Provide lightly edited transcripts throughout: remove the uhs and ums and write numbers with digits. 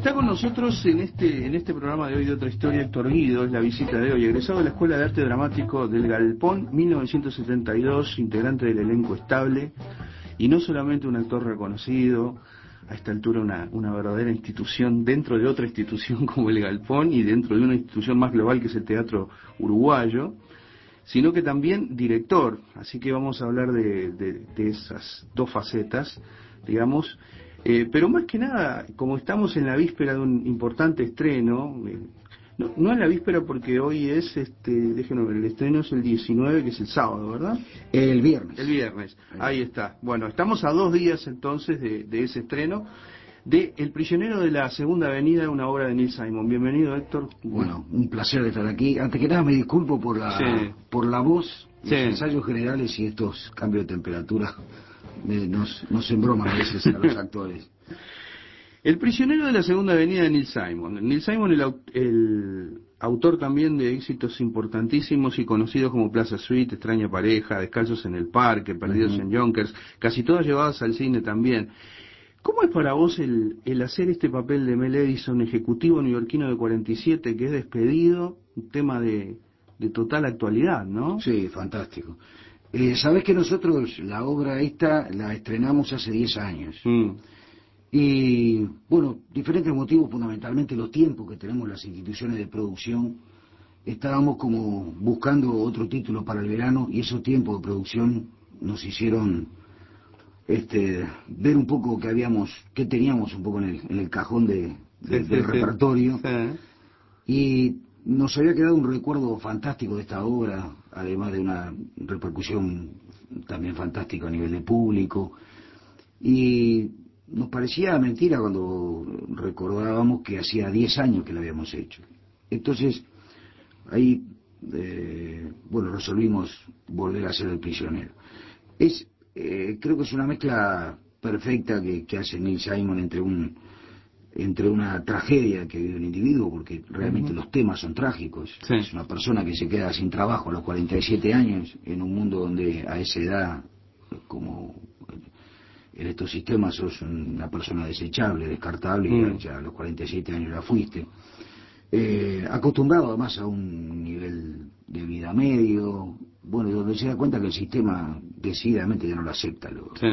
Está con nosotros en este programa de hoy de Otra Historia Héctor Guido, es la visita de hoy, egresado de la Escuela de Arte Dramático del Galpón, 1972, integrante del elenco estable, y no solamente un actor reconocido, a esta altura una verdadera institución dentro de otra institución como el Galpón y dentro de una institución más global que es el teatro uruguayo, sino que también director, así que vamos a hablar de esas dos facetas, digamos. Pero más que nada, como estamos en la víspera de un importante estreno, no en la víspera porque hoy es, déjenme ver, el estreno es el 19, que es el sábado, ¿verdad? El viernes. El viernes, ahí está. Bueno, estamos a 2 días entonces de ese estreno, de El prisionero de la Segunda Avenida, una obra de Neil Simon. Bienvenido, Héctor. Bueno, un placer estar aquí. Antes que nada me disculpo por la voz, los ensayos generales y estos cambios de temperatura. Nos embroman a veces a los actores. El prisionero de la Segunda Avenida de Neil Simon. Neil Simon, el autor también de éxitos importantísimos y conocidos como Plaza Suite, Extraña Pareja, Descalzos en el Parque, Perdidos en Yonkers, casi todas llevadas al cine también. ¿Cómo es para vos el hacer este papel de Mel Edison, ejecutivo neoyorquino de 47, que es despedido, un tema de total actualidad, ¿no? Sí, fantástico. Sabés que nosotros la obra esta la estrenamos hace 10 años. Y, bueno, diferentes motivos, fundamentalmente los tiempos que tenemos las instituciones de producción. Estábamos como buscando otro título para el verano y esos tiempos de producción nos hicieron ver un poco qué teníamos un poco en el cajón del repertorio. Y nos había quedado un recuerdo fantástico de esta obra, además de una repercusión también fantástica a nivel de público. Y nos parecía mentira cuando recordábamos que hacía 10 años que la habíamos hecho. Entonces, ahí, resolvimos volver a ser El prisionero. Creo que es una mezcla perfecta que hace Neil Simon entre una tragedia que vive un individuo, porque realmente los temas son trágicos. Sí. Es una persona que se queda sin trabajo a los 47 años, en un mundo donde a esa edad, como en estos sistemas, sos una persona desechable, descartable, y ya a los 47 años ya fuiste. Acostumbrado además a un nivel de vida medio, bueno, donde se da cuenta que el sistema decididamente ya no lo acepta.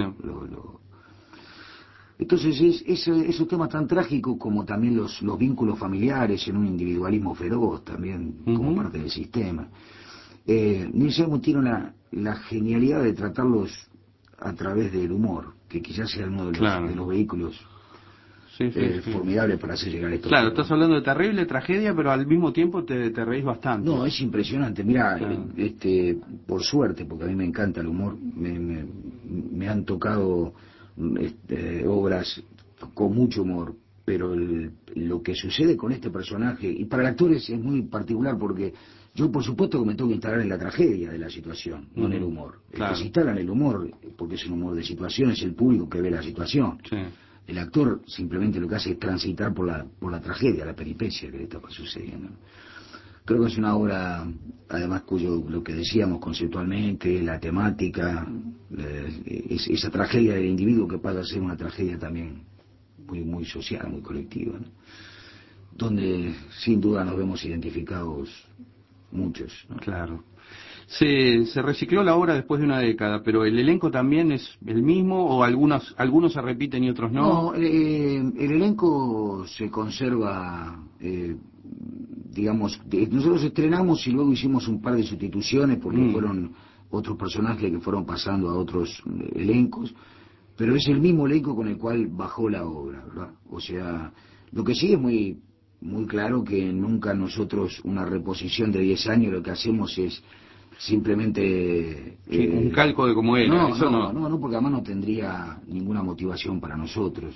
Entonces esos temas tan trágicos como también los vínculos familiares en un individualismo feroz también como parte del sistema. Neil Simon tiene la genialidad de tratarlos a través del humor, que quizás sea uno de los vehículos formidables para hacer llegar esto. Claro, estás hablando de terrible tragedia, pero al mismo tiempo te reís bastante. No, es impresionante. Mira, por suerte, porque a mí me encanta el humor, me han tocado obras con mucho humor, pero lo que sucede con este personaje, y para el actor es muy particular, porque yo por supuesto que me tengo que instalar en la tragedia de la situación, no en el humor. Claro. El que se instala en el humor, porque es un humor de situación, es el público que ve la situación. Sí. El actor simplemente lo que hace es transitar por la tragedia, la peripecia que le está sucediendo. Creo que es una obra, además, lo que decíamos conceptualmente, la temática, esa tragedia del individuo que pasa a ser una tragedia también muy, muy social, muy colectiva, ¿no? Donde sin duda nos vemos identificados muchos, ¿no? Claro. Se recicló la obra después de una década, pero ¿el elenco también es el mismo o algunos se repiten y otros no? No, el elenco se conserva, digamos, nosotros estrenamos y luego hicimos un par de sustituciones porque fueron otros personajes que fueron pasando a otros elencos, pero es el mismo elenco con el cual bajó la obra, ¿verdad? O sea, lo que sí es muy, muy claro que nunca nosotros una reposición de 10 años lo que hacemos es simplemente un calco de cómo era. No, porque además no tendría ninguna motivación para nosotros.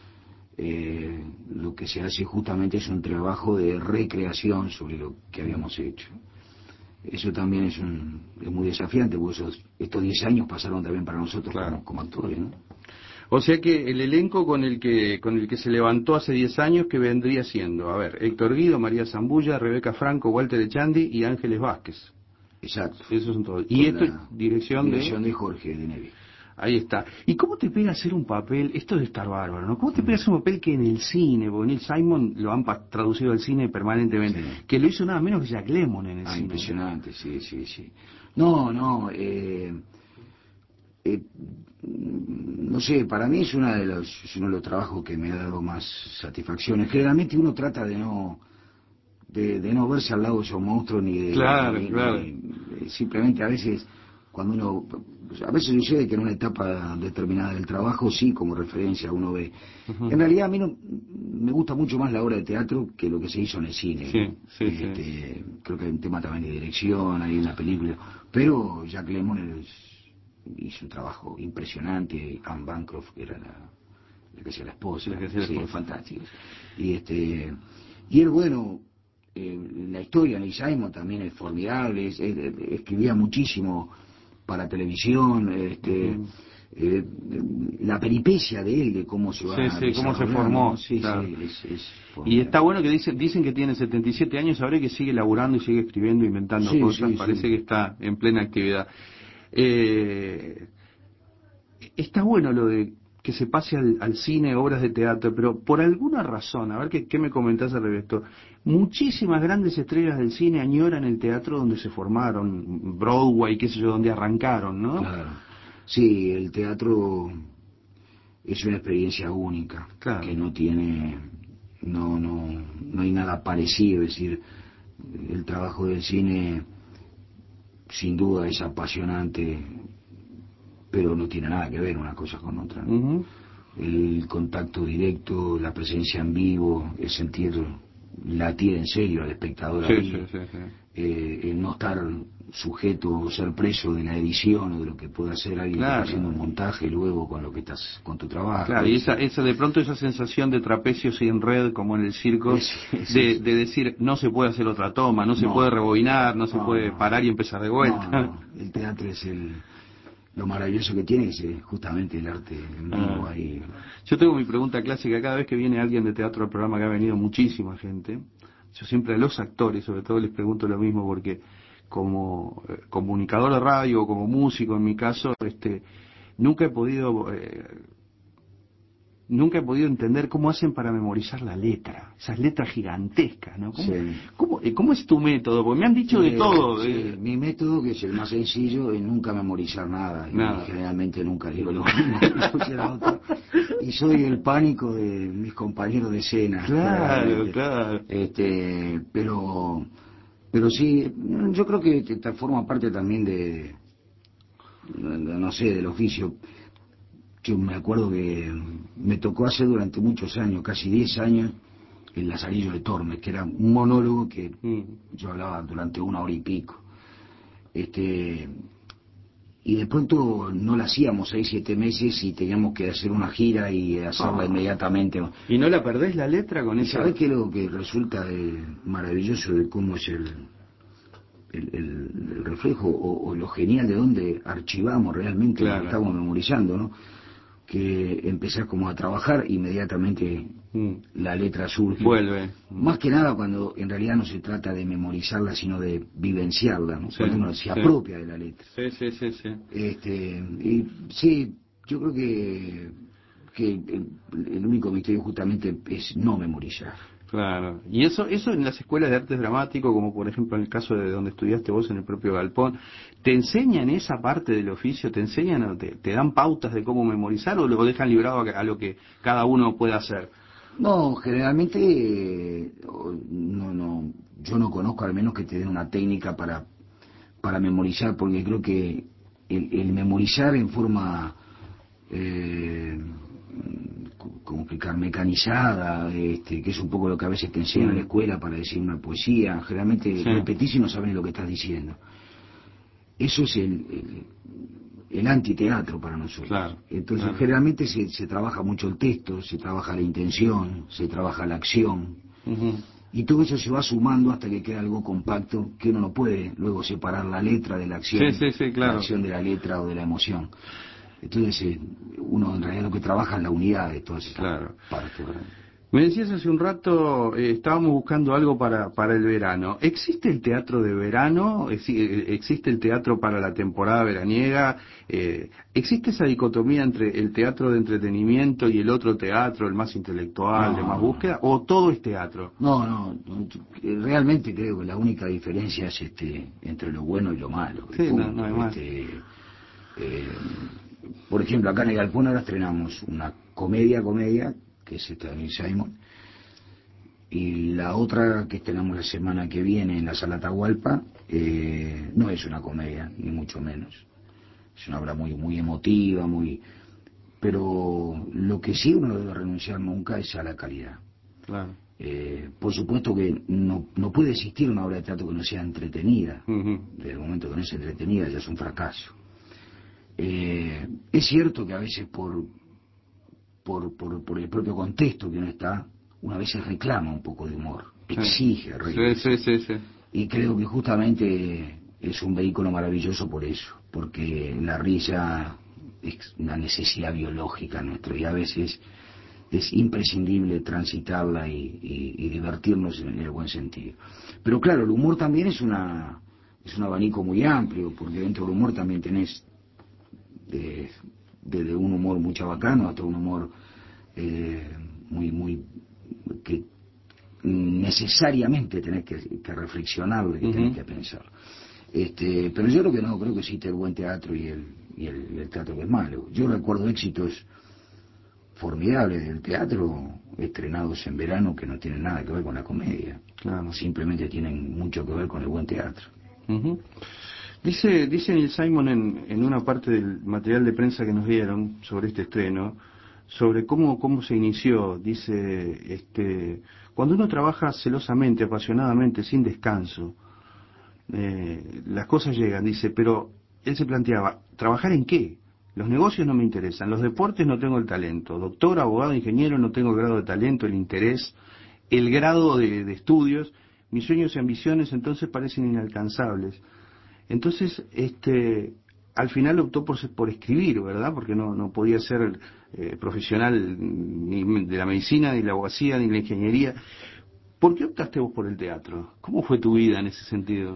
Lo que se hace justamente es un trabajo de recreación sobre lo que habíamos hecho. Eso también es muy desafiante, porque estos 10 años pasaron también para nosotros, claro, como actores, ¿no? O sea que el elenco con el que se levantó hace 10 años, que vendría siendo, a ver, Héctor Guido, María Zambulla, Rebeca Franco, Walter Echandi y Ángeles Vázquez. Exacto. Esos son todos. Y esto, dirección de Jorge de Nevi. Ahí está. ¿Y cómo te pega hacer un papel? Esto de estar bárbaro, ¿no? ¿Cómo te pega hacer un papel que en el cine, porque Neil Simon lo han traducido al cine permanentemente, Sí. que lo hizo nada menos que Jack Lemmon en el cine? Impresionante, sí, sí, sí. No, no, eh, no sé, para mí es uno de los trabajos que me ha dado más satisfacciones. Generalmente uno trata de no verse al lado de esos monstruos Claro, claro. simplemente a veces cuando uno, a veces sucede que en una etapa determinada del trabajo sí, como referencia uno ve. Ujú. En realidad a mí no, me gusta mucho más la obra de teatro que lo que se hizo en el cine. Sí, sí, sí. Creo que hay un tema también de dirección, hay una película, pero Jack Lemmon hizo un trabajo impresionante. Anne Bancroft, que era la que hacía la esposa, La que hacía la sí, es esposa. fantástico. Y y él, bueno, la historia, Neil Simon también es formidable, escribía muchísimo para televisión, Ujú. eh, la peripecia de él, de cómo se Sí, va sí, cómo se desarrollando, ¿no? formó, Sí, claro. sí, es Y está formidable. bueno que dicen que tiene 77 años ahora y que sigue laburando y sigue escribiendo, inventando Sí, cosas, sí, parece sí. que está en plena actividad. Eh, Está bueno lo de que se pase al cine, obras de teatro, pero por alguna razón, a ver qué me comentás al respecto, muchísimas grandes estrellas del cine añoran el teatro donde se formaron, Broadway, qué sé yo, donde arrancaron, ¿no? Claro. Sí, el teatro es una experiencia única, que Claro. no tiene, no hay nada parecido, es decir, el trabajo del cine sin duda es apasionante, pero no tiene nada que ver una cosa con otra, ¿no? Ujú. El contacto directo, la presencia en vivo, el sentir latir en serio al espectador Sí, sí, ahí, sí, sí. el no estar sujeto o ser preso de la edición o de lo que puede hacer alguien que está haciendo Claro. un montaje luego con lo que estás, con tu trabajo, Claro, y esa de pronto esa sensación de trapecios y en red, como en el circo, es eso. de decir, no se puede hacer otra toma, no se puede No, rebobinar, no se no, puede no, parar y empezar de no, vuelta. no. El teatro es lo maravilloso que tiene, es justamente el arte en vivo Ah. ahí. Yo tengo mi pregunta clásica, cada vez que viene alguien de teatro al programa, que ha venido muchísima gente, yo siempre a los actores, sobre todo, les pregunto lo mismo, porque como comunicador de radio o como músico, en mi caso, nunca he podido nunca he podido entender cómo hacen para memorizar la letra, esas letras gigantescas, ¿no? Sí. ¿Cómo es tu método? Porque me han dicho de todo. Sí, mi método, que es el más sencillo, es nunca memorizar nada, y Nada. generalmente nunca digo lo mismo que escucha otro, y soy el pánico de mis compañeros de escena, Claro, generalmente. claro. Pero sí, yo creo que forma parte también no sé, del oficio. Yo me acuerdo que me tocó hacer durante muchos años, casi 10 años, el Lazarillo de Tormes, que era un monólogo que Mm. yo hablaba durante 1 hora y pico. Este, y de pronto no la hacíamos 6, 7 meses y teníamos que hacer una gira y hacerla Ah. inmediatamente. ¿Y no la perdés la letra con Y ese? sabés que lo que resulta maravilloso de cómo es el reflejo o lo genial de dónde archivamos realmente lo que Claro. estamos memorizando, ¿no? Que empezás como a trabajar, inmediatamente Mm. la letra surge. Vuelve. Mm. Más que nada cuando en realidad no se trata de memorizarla, sino de vivenciarla, ¿no? Sí, Cuando uno se sí. apropia de la letra. Sí, sí, sí, sí. Y sí, yo creo que el único misterio justamente es no memorizar. Claro. Y eso en las escuelas de artes dramático, como por ejemplo en el caso de donde estudiaste vos en el propio Galpón, ¿te enseñan esa parte del oficio? ¿Te enseñan o te dan pautas de cómo memorizar o lo dejan librado a lo que cada uno pueda hacer? No, generalmente yo no conozco al menos que te den una técnica para memorizar, porque creo que el memorizar en forma, como explicar, mecanizada, que es un poco lo que a veces te enseñan en la Mm. escuela para decir una poesía, generalmente Sí, repetís y no sabes lo que estás diciendo. Eso es el antiteatro para nosotros. claro, Entonces, claro. generalmente se trabaja mucho el texto, se trabaja la intención, se trabaja la acción, Ujú. y todo eso se va sumando hasta que queda algo compacto que uno no puede luego separar la letra de Sí, sí, sí, la claro. acción de la letra o de la emoción. Entonces, uno en realidad lo que trabaja es la unidad de todas esas Claro. partes, ¿verdad? Me decías hace un rato, estábamos buscando algo para el verano. ¿Existe el teatro de verano? ¿Existe el teatro para la temporada veraniega? ¿Existe esa dicotomía entre el teatro de entretenimiento y el otro teatro, el más intelectual, de más búsqueda? ¿O todo es teatro? No, realmente creo que la única diferencia es entre lo bueno y lo malo. Sí, no, Punto. no hay más. Eh, por ejemplo, acá en el Galpón ahora estrenamos una comedia, que es esta de Neil Simon, y la otra que estrenamos la semana que viene en la Sala Atahualpa, no es una comedia, ni mucho menos. Es una obra muy emotiva, pero lo que sí uno no debe renunciar nunca es a la calidad. Claro. Por supuesto que no puede existir una obra de teatro que no sea entretenida. Uh-huh. Desde el momento que no es entretenida ya es un fracaso. Es cierto que a veces por el propio contexto que uno está, uno a veces reclama un poco de humor, exige reírse. Sí. Y creo que justamente es un vehículo maravilloso por eso, porque la risa es una necesidad biológica nuestra y a veces es imprescindible transitarla y divertirnos en el buen sentido. Pero claro, el humor también es un abanico muy amplio, porque dentro del humor también tenés desde un humor muy chabacano hasta un humor muy que necesariamente tenés que reflexionarlo y tenés que pensar. Pero yo creo que existe el buen teatro y el teatro que es malo. Yo recuerdo éxitos formidables del teatro estrenados en verano que no tienen nada que ver con la comedia. Claro. Simplemente tienen mucho que ver con el buen teatro. Uh-huh. Dice Neil Simon en una parte del material de prensa que nos dieron sobre este estreno, sobre cómo se inició. Dice, cuando uno trabaja celosamente, apasionadamente, sin descanso, las cosas llegan. Dice, pero él se planteaba, ¿trabajar en qué? Los negocios no me interesan, los deportes no tengo el talento, doctor, abogado, ingeniero, no tengo el grado de talento, el interés, el grado de estudios, mis sueños y ambiciones entonces parecen inalcanzables. Entonces, al final optó por escribir, ¿verdad? Porque no podía ser profesional ni de la medicina, ni de la abogacía, ni de la ingeniería. ¿Por qué optaste vos por el teatro? ¿Cómo fue tu vida en ese sentido?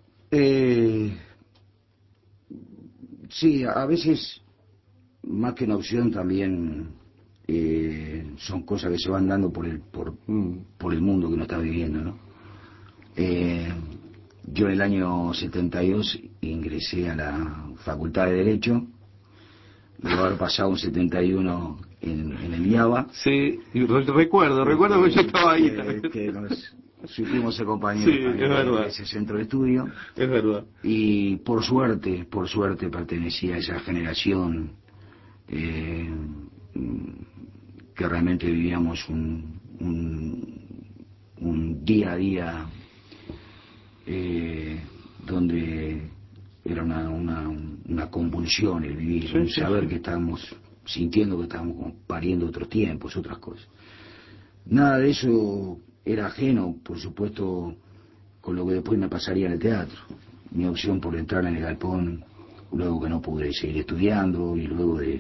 Sí, a veces, más que una opción, también son cosas que se van dando por el mundo que uno está viviendo, ¿no? Yo en el año 72 ingresé a la Facultad de Derecho, luego haber pasado un 71 en el IABA. Sí, recuerdo que yo estaba ahí también. Que nos supimos ser compañeros Sí, también es verdad. de ese centro de estudio. Es verdad. Y por suerte pertenecía a esa generación que realmente vivíamos un día a día donde era una convulsión el vivir, un saber que estábamos sintiendo que estábamos como pariendo otros tiempos, otras cosas. Nada de eso era ajeno, por supuesto, con lo que después me pasaría en el teatro. Mi opción por entrar en el Galpón, luego que no pude seguir estudiando y luego de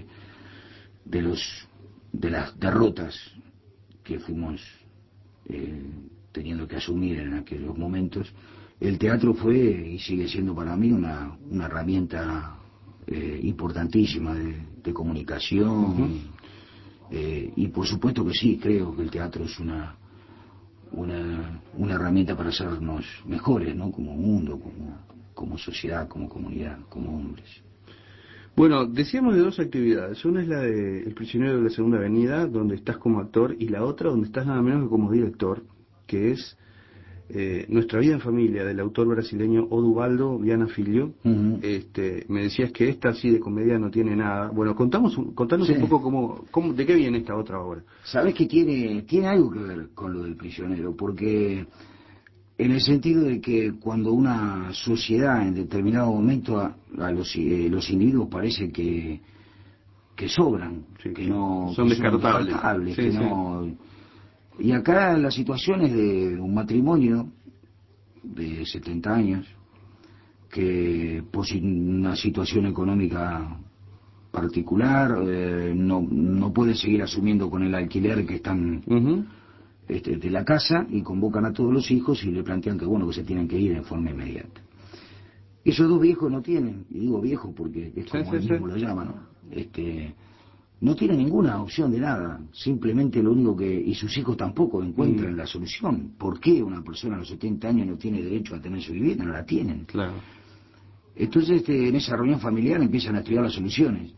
las derrotas que fuimos teniendo que asumir en aquellos momentos, el teatro fue y sigue siendo para mí una herramienta importantísima de comunicación. Y por supuesto que sí, creo que el teatro es una herramienta para hacernos mejores, ¿no? Como mundo, como sociedad, como comunidad, como hombres. Bueno, decíamos de dos actividades. Una es la de El prisionero de la Segunda Avenida, donde estás como actor, y la otra donde estás nada menos que como director, que es Nuestra vida en familia, del autor brasileño Oduvaldo Viana Filho. Uh-huh. Me decías que esta así de comedia no tiene nada. Bueno, contanos un poco de qué viene esta otra obra. Sabes que tiene algo que ver con lo del prisionero, porque en el sentido de que cuando una sociedad en determinado momento a los individuos parece que sobran, Sí, que no son que descartables, que no. Y acá las situaciones de un matrimonio de 70 años que por una situación económica particular, no puede seguir asumiendo con el alquiler que están de la casa, y convocan a todos los hijos y le plantean que bueno, que se tienen que ir en forma inmediata. Esos dos viejos no tienen, y digo viejos porque es como él mismo lo llama, ¿no? No tienen ninguna opción de nada, simplemente lo único que, y sus hijos tampoco encuentran la solución. ¿Por qué una persona a los 70 años no tiene derecho a tener su vivienda? No la tienen. Claro. Entonces en esa reunión familiar empiezan a estudiar las soluciones.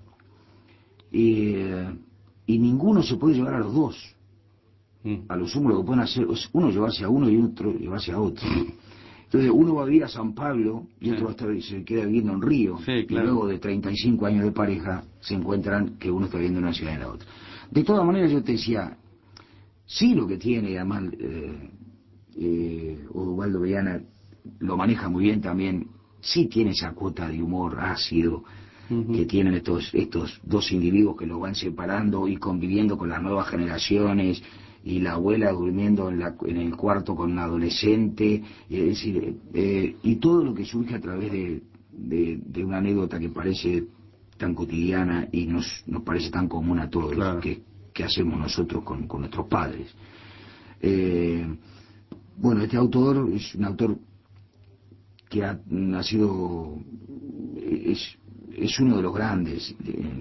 Y ninguno se puede llevar a los dos. A lo sumo lo que pueden hacer es uno llevarse a uno y otro llevarse a otro. Entonces uno va a vivir a San Pablo y otro va a estar, se queda viviendo en Río. Sí, claro. Y luego de 35 años de pareja se encuentran que uno está viviendo en una ciudad y en la otra. De todas maneras yo te decía, sí, lo que tiene, además Osvaldo Viana lo maneja muy bien también, sí tiene esa cuota de humor ácido que tienen estos dos individuos que lo van separando y conviviendo con las nuevas generaciones, y la abuela durmiendo en el cuarto con un adolescente, es decir, y todo lo que surge a través de una anécdota que parece tan cotidiana y nos parece tan común a todos, claro, que hacemos nosotros con nuestros padres. Bueno, este autor es un autor que ha sido, es uno de los grandes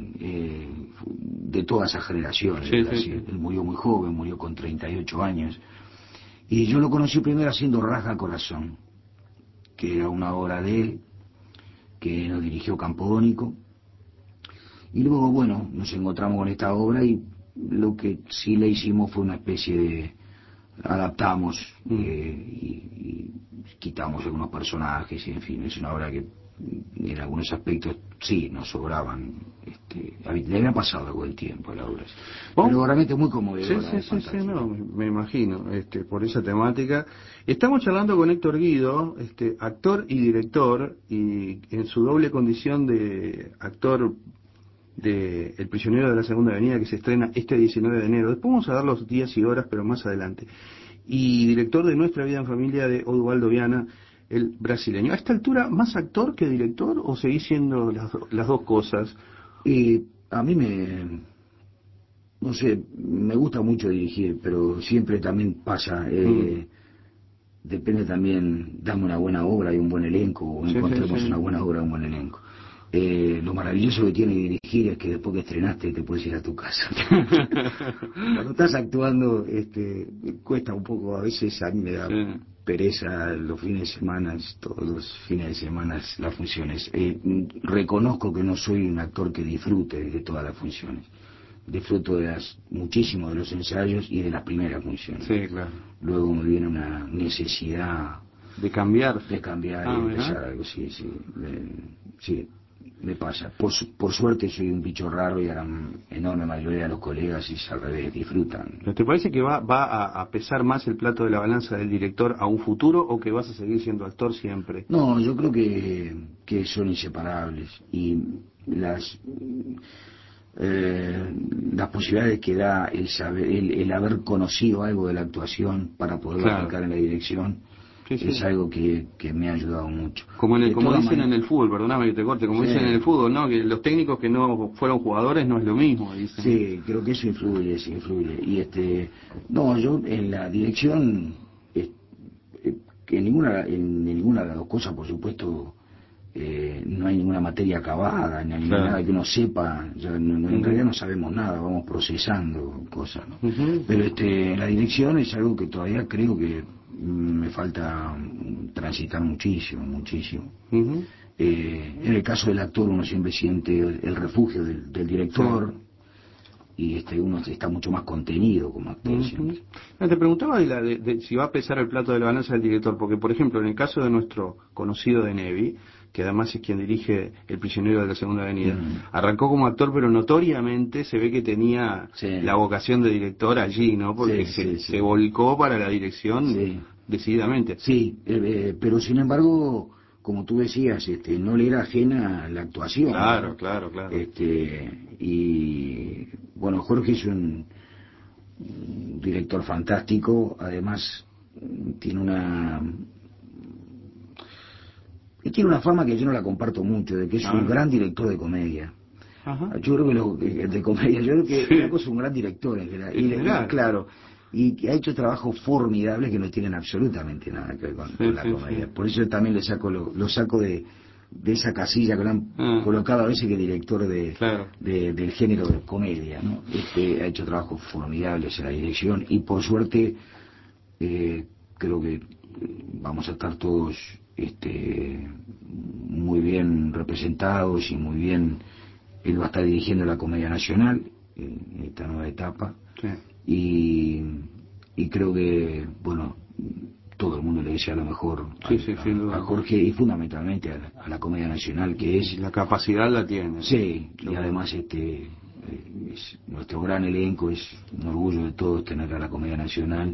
de todas esas generaciones. Sí. Él murió muy joven, murió con 38 años, y yo lo conocí primero haciendo Rasga Corazón, que era una obra de él que nos dirigió Campodónico, y luego bueno, nos encontramos con esta obra y lo que sí le hicimos fue una especie de adaptamos y quitamos algunos personajes, y en fin, es una obra que en algunos aspectos sí nos sobraban, le había pasado algo del tiempo a la obra, pero realmente muy conmovedora. Sí, no, me imagino, por esa temática. Estamos charlando con Héctor Guido, actor y director, y en su doble condición de actor de El prisionero de la Segunda Avenida, que se estrena este 19 de enero. Después vamos a dar los días y horas, pero más adelante. Y director de Nuestra Vida en Familia, de Osvaldo Viana, el brasileño. ¿A esta altura más actor que director, o seguís siendo las dos cosas? A mí no sé, me gusta mucho dirigir, pero siempre también pasa, depende también, dame una buena obra y un buen elenco, o encontremos una buena obra y un buen elenco. Lo maravilloso que tiene dirigir es que después que estrenaste te puedes ir a tu casa. Cuando estás actuando, cuesta un poco, a veces a mí me da pereza los fines de semana, todos los fines de semana las funciones. Reconozco que no soy un actor que disfrute de todas las funciones. Disfruto muchísimo de los ensayos y de las primeras funciones. Sí, claro. Luego me viene una necesidad de cambiar y empezar algo, sí, me pasa. Por suerte soy un bicho raro, y a la enorme mayoría de los colegas es al revés, disfrutan. ¿Te parece que va a pesar más el plato de la balanza del director a un futuro, o que vas a seguir siendo actor siempre? No, yo creo que son inseparables, y las posibilidades que da el haber conocido algo de la actuación para poderlo aplicar en la dirección, es algo que me ha ayudado mucho. Como dicen en el fútbol, perdóname que te corte, como dicen en el fútbol, ¿no? Que los técnicos que no fueron jugadores no es lo mismo, dicen. Sí, creo que eso influye. Y no, yo en la dirección, en ninguna de las dos cosas, por supuesto, no hay ninguna materia acabada, ni hay nada que uno sepa, en realidad no sabemos nada, vamos procesando cosas, ¿no? Pero la dirección es algo que todavía creo que me falta transitar muchísimo. En el caso del actor uno siempre siente el refugio del director, y uno está mucho más contenido como actor siempre. Te preguntaba de si va a pesar el plato de la balanza del director, porque por ejemplo en el caso de nuestro conocido de Nevi, que además es quien dirige El prisionero de la Segunda Avenida, arrancó como actor, pero notoriamente se ve que tenía la vocación de director allí, ¿no? Porque se volcó para la dirección decididamente. Sí, pero sin embargo, como tú decías, no le era ajena la actuación. Claro, ¿no? claro. Y bueno, Jorge es un director fantástico, además tiene una fama que yo no la comparto mucho, de que es un gran director de comedia. Ajá. Yo creo que de comedia, yo creo que Flaco es un gran director en general. Claro, y que ha hecho trabajos formidables que no tienen absolutamente nada que ver con la comedia. Sí. Por eso yo también lo saco de esa casilla que lo han colocado a veces que director del género de comedia, ¿no? Ha hecho trabajos formidables en la dirección y por suerte creo que vamos a estar todos muy bien representados y muy bien. Él va a estar dirigiendo la Comedia Nacional en esta nueva etapa. Sí. Y creo que, bueno, todo el mundo le desea lo mejor a Jorge y fundamentalmente a la Comedia Nacional, que es... La capacidad la tiene. Sí, y además nuestro gran elenco, es un orgullo de todos tener a la Comedia Nacional.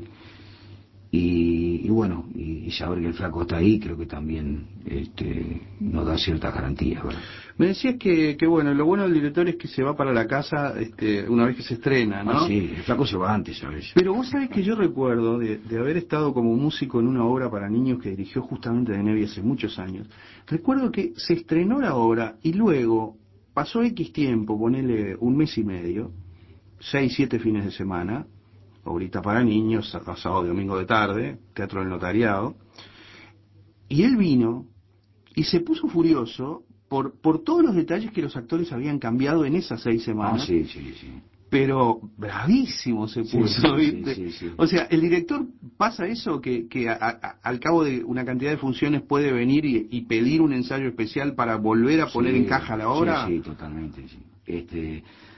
Y bueno, y saber que el Flaco está ahí, creo que también nos da ciertas garantías, ¿verdad? Me decías que bueno, lo bueno del director es que se va para la casa una vez que se estrena, ¿no? Ah, sí, el Flaco se va antes, ¿sabes? Pero vos sabés que yo recuerdo de haber estado como músico en una obra para niños que dirigió justamente De Nevi hace muchos años. Recuerdo que se estrenó la obra y luego pasó X tiempo, ponele un mes y medio, 6, 7 fines de semana, obrita para niños, sábado y domingo de tarde, Teatro del Notariado, y él vino y se puso furioso por todos los detalles que los actores habían cambiado en esas 6 semanas. Ah, sí. Pero bravísimo se puso, ¿viste? Sí. O sea, el director pasa eso, que al cabo de una cantidad de funciones puede venir y pedir un ensayo especial para volver a poner en caja la obra. Sí, totalmente, sí.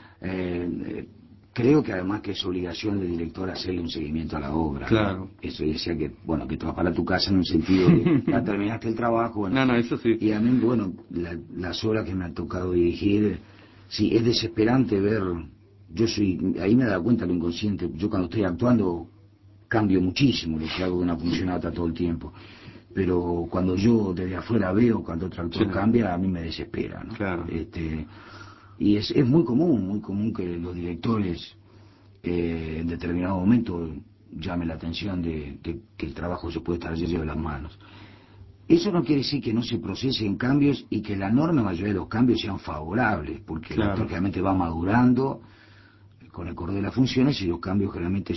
Creo que además que es obligación del director hacerle un seguimiento a la obra. Claro. ¿No? Eso decía que, bueno, que te vas para tu casa en un sentido de ya terminaste el trabajo. Bueno, no, eso sí. Y a mí, bueno, las obras que me ha tocado dirigir, sí, es desesperante ver. Ahí me he dado cuenta lo inconsciente. Yo cuando estoy actuando cambio muchísimo lo que hago de una función a otra todo el tiempo. Pero cuando yo desde afuera veo cuando otro actor cambia, a mí me desespera, ¿no? Claro. Y es muy común que los directores en determinado momento llamen la atención de que el trabajo se puede estar yendo de las manos. Eso no quiere decir que no se procesen cambios y que la enorme mayoría de los cambios sean favorables, porque el actor generalmente va madurando con el correr de las funciones y los cambios generalmente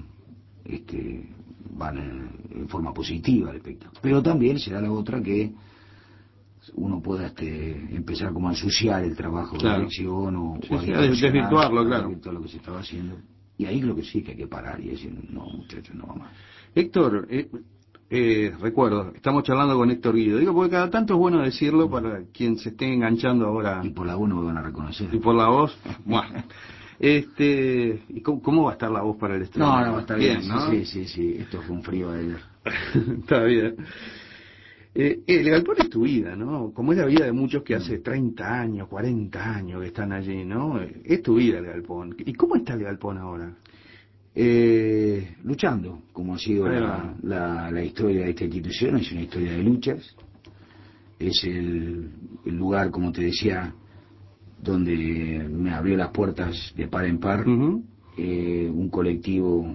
van en forma positiva al espectáculo. Pero también será la otra que uno pueda empezar como a ensuciar el trabajo de dirección o a desvirtuarlo, desvirtuar lo que se estaba haciendo. Y ahí creo que sí que hay que parar y decir, no muchachos, no va más. Héctor, recuerdo, estamos charlando con Héctor Guido. Digo, porque cada tanto es bueno decirlo para quien se esté enganchando ahora. Y por la voz no me van a reconocer. Y por la voz, bueno. ¿Y cómo va a estar la voz para el estreno? No, va a estar bien, ¿no? Sí. Esto fue un frío ayer. Está bien. El Galpón es tu vida, ¿no? Como es la vida de muchos que hace 30 años, 40 años que están allí, ¿no? Es tu vida el Galpón. ¿Y cómo está el Galpón ahora? Luchando, como ha sido la historia de esta institución, es una historia de luchas. Es el lugar, como te decía, donde me abrió las puertas de par en par, un colectivo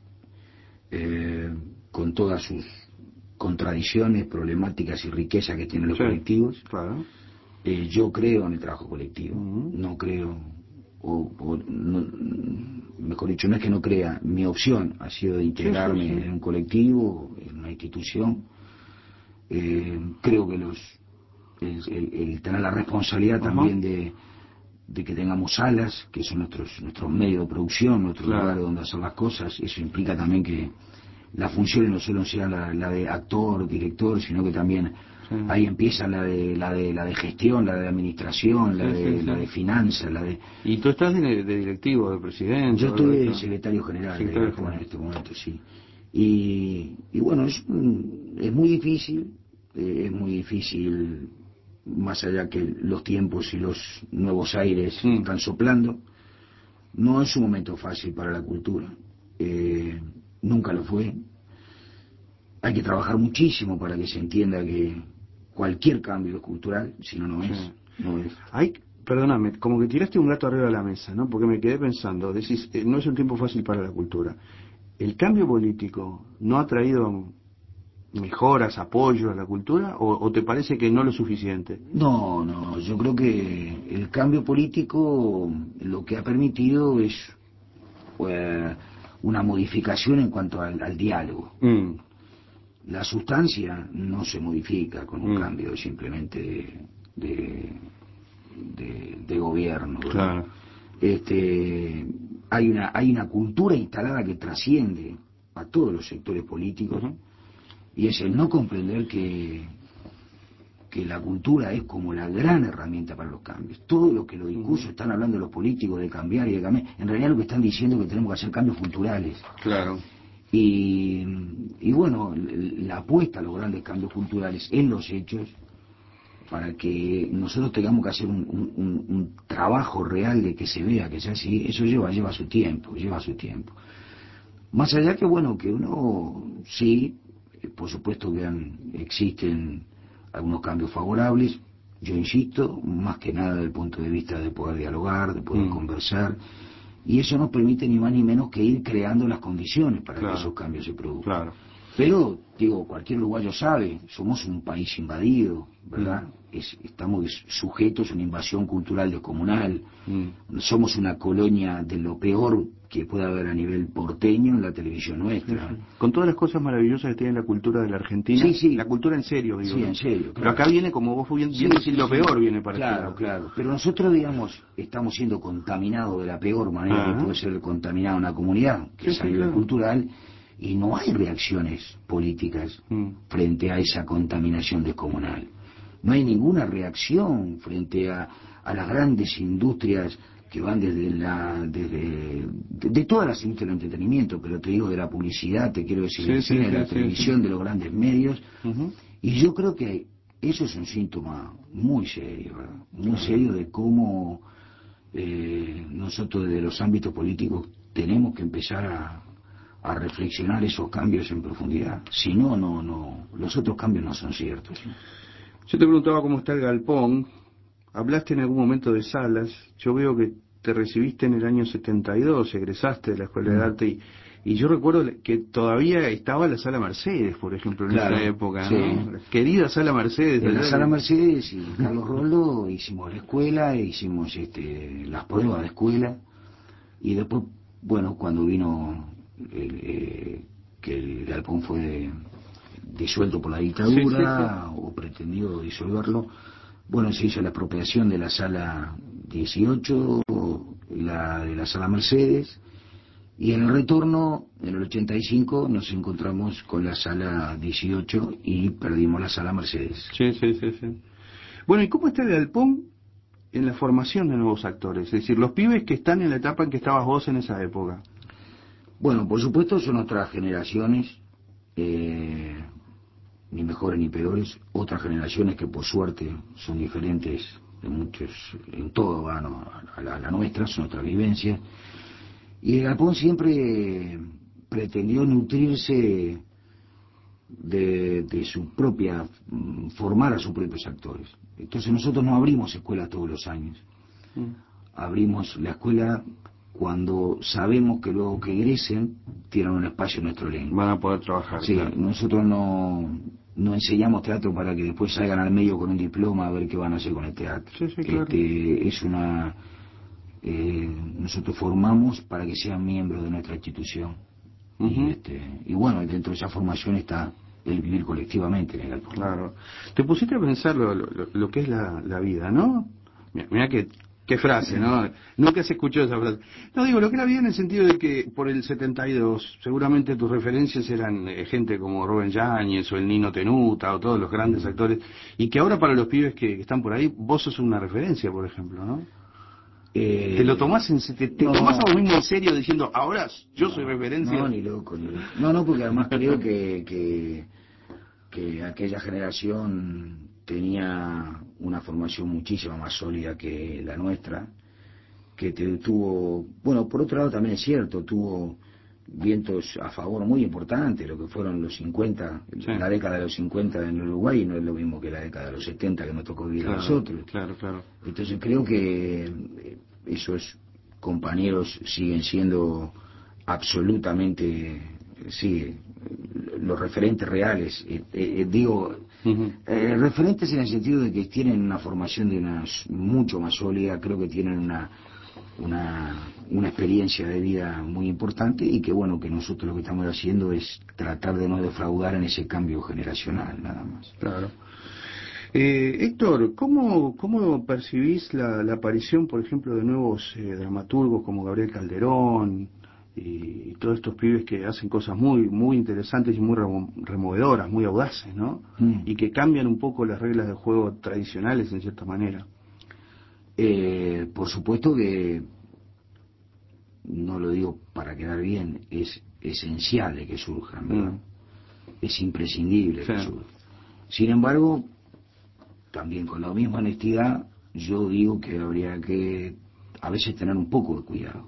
con todas sus contradicciones, problemáticas y riquezas que tienen los colectivos. Claro. Yo creo en el trabajo colectivo, no creo, mejor dicho, no es que no crea, mi opción ha sido de integrarme en un colectivo, en una institución. Creo que el tener la responsabilidad también de que tengamos salas, que son nuestros medios de producción, nuestros lugares donde hacer las cosas, eso implica también que las funciones no solo sean la de actor, director, sino que también ahí empieza la de gestión, la de administración, la de finanzas, ¿Y tú estás de directivo, de presidente? Yo estoy de secretario general en este momento, sí. Y bueno, es muy difícil, más allá que los tiempos y los nuevos aires están soplando. No es un momento fácil para la cultura, nunca lo fue. Hay que trabajar muchísimo para que se entienda que cualquier cambio es cultural, si no, no es. Perdóname, como que tiraste un gato arriba de la mesa, ¿no? Porque me quedé pensando, decís, no es un tiempo fácil para la cultura. ¿El cambio político no ha traído mejoras, apoyo a la cultura, o te parece que no lo suficiente? No, yo creo que el cambio político lo que ha permitido es eh, una modificación en cuanto al diálogo. La sustancia no se modifica con un cambio simplemente de gobierno, ¿verdad? Claro. Hay una cultura instalada que trasciende a todos los sectores políticos, y es el no comprender que la cultura es como la gran herramienta para los cambios. Todo lo que los discursos están hablando los políticos de cambiar y de cambiar, en realidad lo que están diciendo es que tenemos que hacer cambios culturales. Claro. Y bueno, la apuesta a los grandes cambios culturales en los hechos, para que nosotros tengamos que hacer un trabajo real de que se vea, que sea así, eso lleva su tiempo. Más allá que bueno, que uno sí, por supuesto que existen algunos cambios favorables, yo insisto, más que nada desde el punto de vista de poder dialogar, de poder conversar, y eso nos permite ni más ni menos que ir creando las condiciones para que esos cambios se produzcan. Claro. Pero, digo, cualquier uruguayo sabe, somos un país invadido, ¿verdad? Estamos sujetos a una invasión cultural descomunal, somos una colonia de lo peor que puede haber a nivel porteño en la televisión nuestra. Sí. Con todas las cosas maravillosas que tiene la cultura de la Argentina, sí. La cultura en serio, digo. Sí, en serio. Claro. Pero acá viene, como vos bien decís, lo peor viene para Claro. Pero nosotros, digamos, estamos siendo contaminados de la peor manera que puede ser contaminada una comunidad, que es a nivel cultural, y no hay reacciones políticas frente a esa contaminación descomunal. No hay ninguna reacción frente a las grandes industrias que van de todas las industrias del entretenimiento, pero te digo de la publicidad, te quiero decir, de la televisión, de los grandes medios, y yo creo que eso es un síntoma muy serio, ¿verdad? Muy serio de cómo nosotros desde los ámbitos políticos tenemos que empezar a reflexionar esos cambios en profundidad. Si no, los otros cambios no son ciertos. Yo te preguntaba cómo está el galpón. Hablaste en algún momento de salas. Yo veo que te recibiste en el año 72, egresaste de la Escuela de Arte, y yo recuerdo que todavía estaba la Sala Mercedes, por ejemplo, en esa época, ¿no? La querida Sala Mercedes. En la Sala Mercedes y Carlos Rollo hicimos la escuela, hicimos las pruebas de escuela, y después, bueno, cuando vino que el galpón fue disuelto por la dictadura, o pretendió disolverlo, bueno, se hizo la expropiación de la Sala 18, de la Sala Mercedes, y en el retorno, en el 85, nos encontramos con la Sala 18 y perdimos la Sala Mercedes. Sí. Bueno, ¿y cómo está el galpón en la formación de nuevos actores? Es decir, los pibes que están en la etapa en que estabas vos en esa época. Bueno, por supuesto son otras generaciones, ni mejores ni peores, otras generaciones que por suerte son diferentes en todo, a la nuestra, son otras vivencias, y el galpón siempre pretendió nutrirse de su propia, formar a sus propios actores. Entonces nosotros no abrimos escuelas todos los años, abrimos la escuela cuando sabemos que luego que egresen tienen un espacio en nuestro elenco. Van a poder trabajar. Sí, claro. Nosotros no enseñamos teatro para que después salgan al medio con un diploma a ver qué van a hacer con el teatro. Sí, claro. Nosotros formamos para que sean miembros de nuestra institución. Y bueno, dentro de esa formación está el vivir colectivamente en el galpón. Claro. Te pusiste a pensar lo que es la vida, ¿no? Mira qué frase, ¿no? Nunca se escuchó esa frase. No, digo, lo que era vida en el sentido de que por el 72 seguramente tus referencias eran gente como Rubén Yáñez o el Nino Tenuta o todos los grandes actores, y que ahora para los pibes que están por ahí, vos sos una referencia, por ejemplo, ¿no? ¿Te lo tomás tomás a vos mismo en serio diciendo, ahora yo soy referencia? No, ni loco. No, porque además creo que aquella generación tenía una formación muchísimo más sólida que la nuestra, que tuvo, bueno, por otro lado también es cierto, tuvo vientos a favor muy importantes, lo que fueron los 50, la década de los 50 en Uruguay no es lo mismo que la década de los 70 que nos tocó vivir a nosotros. Claro. Entonces creo que esos compañeros siguen siendo absolutamente sí, los referentes reales, referentes en el sentido de que tienen una formación mucho más sólida, creo que tienen una experiencia de vida muy importante y que bueno, que nosotros lo que estamos haciendo es tratar de no defraudar en ese cambio generacional, nada más. Claro. Héctor, ¿cómo percibís la aparición, por ejemplo, de nuevos dramaturgos como Gabriel Calderón y todos estos pibes que hacen cosas muy muy interesantes y muy removedoras, muy audaces, ¿no? Y que cambian un poco las reglas de juego tradicionales en cierta manera? Por supuesto que, no lo digo para quedar bien, es esencial de que surjan, ¿verdad? Es imprescindible que surjan. Sin embargo, también con la misma honestidad, yo digo que habría que a veces tener un poco de cuidado.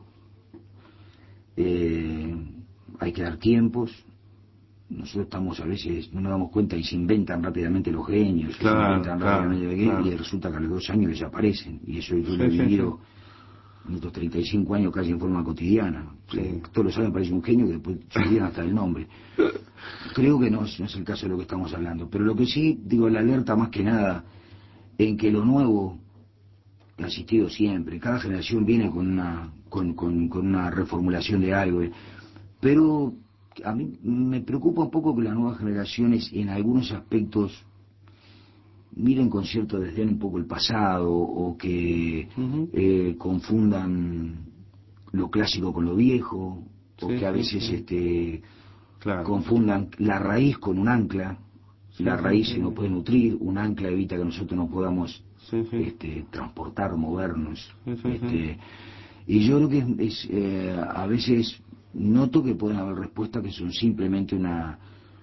Hay que dar tiempos. Nosotros estamos a veces, no nos damos cuenta y se inventan rápidamente los genios, y resulta que a los 2 años desaparecen. Y eso yo lo he vivido en estos 35 años casi en forma cotidiana. Todos los años aparece un genio que después se olvidan hasta el nombre. Creo que no es el caso de lo que estamos hablando. Pero lo que sí, digo, la alerta más que nada en que lo nuevo ha existido siempre. Cada generación viene con una reformulación de algo. Pero a mí me preocupa un poco que las nuevas generaciones en algunos aspectos miren con cierto desdén un poco el pasado o que confundan lo clásico con lo viejo o que a veces confundan la raíz con un ancla. La raíz se nos puede nutrir, un ancla evita que nosotros nos podamos transportar, movernos. Y yo creo que a veces noto que pueden haber respuestas que son simplemente una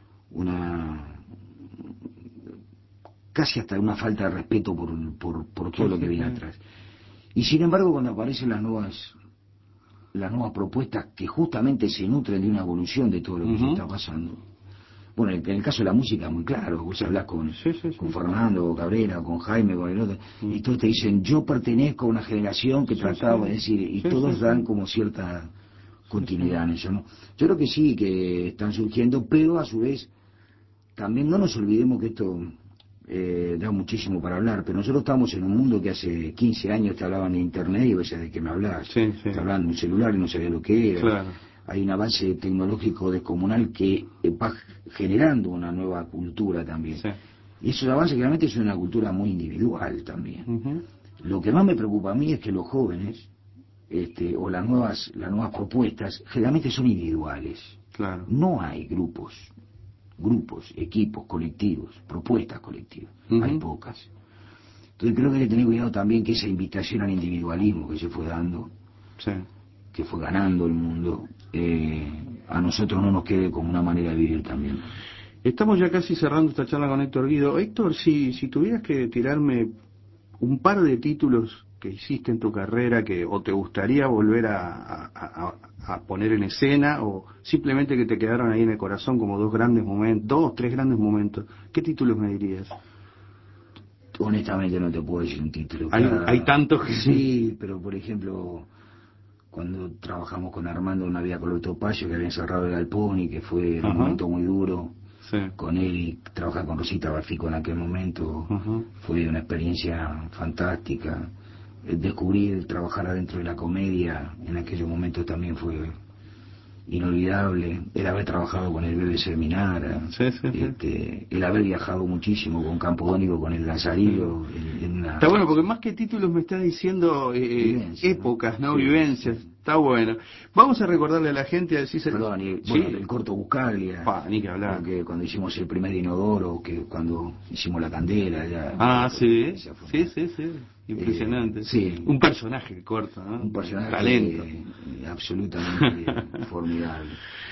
casi hasta una falta de respeto por todo lo que viene atrás. Y sin embargo, cuando aparecen las nuevas propuestas que justamente se nutren de una evolución de todo lo que se está pasando. Bueno, en el caso de la música, muy claro, vos hablás con Fernando Cabrera, con Jaime, con el otro, y todos te dicen, yo pertenezco a una generación que trataba de decir, y todos dan como cierta continuidad en eso, ¿no? Yo creo que sí, que están surgiendo, pero a su vez, también no nos olvidemos que esto da muchísimo para hablar, pero nosotros estamos en un mundo que hace 15 años te hablaban de internet y veces de qué me hablabas, te hablaban de un celular y no sabía lo que era. Claro. Hay un avance tecnológico descomunal que va generando una nueva cultura también. Y esos avances realmente son una cultura muy individual también. Lo que más me preocupa a mí es que los jóvenes, o las nuevas propuestas, generalmente son individuales. Claro. No hay grupos, equipos, colectivos, propuestas colectivas. Hay pocas. Entonces creo que hay que tener cuidado también que esa invitación al individualismo que se fue dando, que fue ganando el mundo, a nosotros no nos quede como una manera de vivir también. Estamos ya casi cerrando esta charla con Héctor Guido. Héctor, si tuvieras que tirarme un par de títulos que hiciste en tu carrera que o te gustaría volver a poner en escena o simplemente que te quedaron ahí en el corazón como dos, tres grandes momentos, ¿qué títulos me dirías? Honestamente no te puedo decir un título. Hay tantos que... Sí, pero por ejemplo, cuando trabajamos con Armando en una vida con el Topacio, que había encerrado el galpón y que fue un momento muy duro, con él y trabajar con Rosita Barfico en aquel momento fue una experiencia fantástica. Descubrir trabajar adentro de la comedia en aquellos momentos también fue inolvidable. El haber trabajado con el BBC Minara, el haber viajado muchísimo con Campodónico, con el Lazarillo. Está bueno, porque más que títulos me estás diciendo épocas, ¿no? Vivencias. Está bueno. Vamos a recordarle a la gente, a decir... Perdón, el corto Buscaglia. Ni que hablar. Porque cuando hicimos el primer inodoro, que cuando hicimos la candela, ya... Sí. Impresionante. Un personaje corto, ¿no? Un personaje talento. Absolutamente formidable.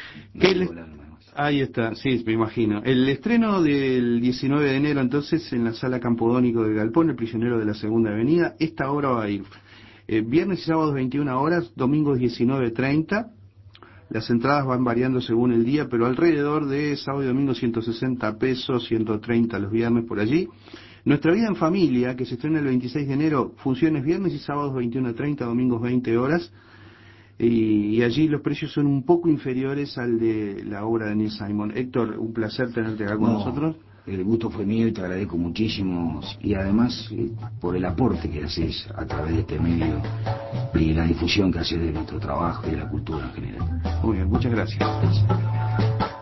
Ahí está, sí, me imagino. El estreno del 19 de enero, entonces, en la Sala Campodónico del Galpón, El prisionero de la Segunda Avenida. Esta obra va a ir viernes y sábados 21 horas, domingos 19:30. Las entradas van variando según el día, pero alrededor de sábado y domingo 160 pesos, 130 los viernes por allí. Nuestra vida en familia, que se estrena el 26 de enero, funciones viernes y sábados 21:30, domingos 20 horas. y allí los precios son un poco inferiores al de la obra de Neil Simon. Héctor, un placer tenerte acá con nosotros. El gusto fue mío y te agradezco muchísimo, y además por el aporte que haces a través de este medio y la difusión que haces de nuestro trabajo y de la cultura en general. Muy bien, muchas gracias.